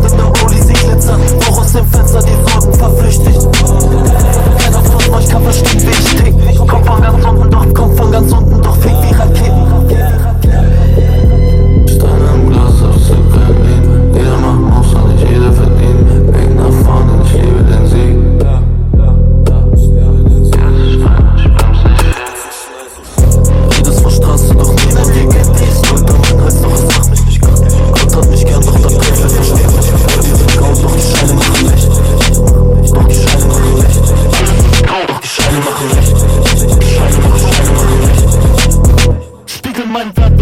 mit nem Rolli, sie glitzern. Doch aus dem Fenster die Sorgen verflüchtigt. Keiner von euch kann verstehen, wie ich tick. Komm von ganz unten, doch flieg wie Raketen. Steine im Glas auf Zuckerlin. Jeder macht Moves und nicht jeder verdient. Weg nach vorne, ich liebe den Sieg. Jedes vor Straße, doch niemand hier kennt dich. Sollte mein Hals, doch es macht mich nicht krank. Gott hat mich gern, doch der Teufel versteht mich. Wir sind grau, doch die Scheine machen Licht. Doch die Scheine machen Licht. Doch die Scheine machen Licht. Die Scheine machen Licht. Spiegel mein Wert.